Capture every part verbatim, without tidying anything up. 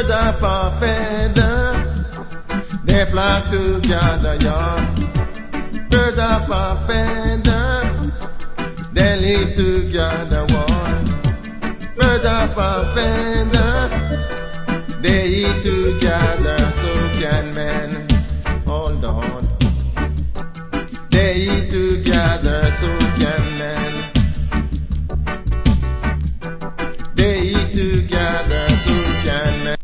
Birds of a feather, they flock together, yeah. Birds of a feather, they live together, one. Birds of a feather, they eat together, so can men. Hold on. They eat together, so can men. They eat together, so can men.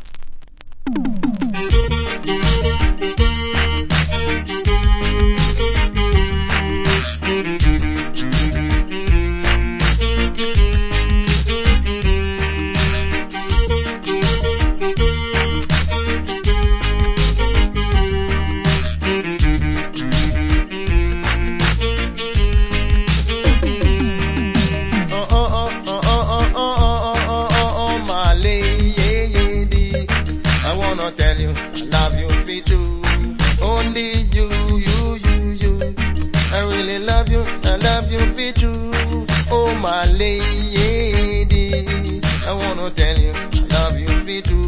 Tell you, I love you for true. Only you, you, you, you. I really love you, I love you for true. Oh my lady, I wanna tell you, I love you for true.